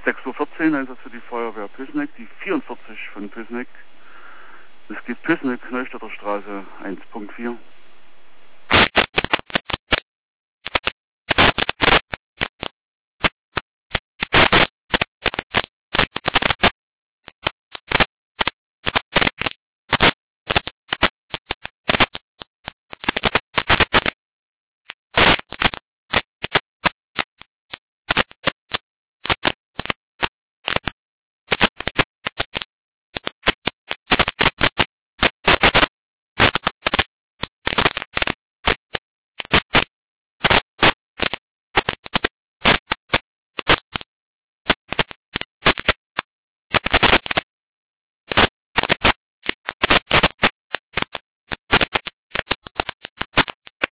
6:14 Uhr, Einsatz für die Feuerwehr Püßneck, die 44 von Püßneck. Es geht Püßneck, Neustädter Straße 1.4.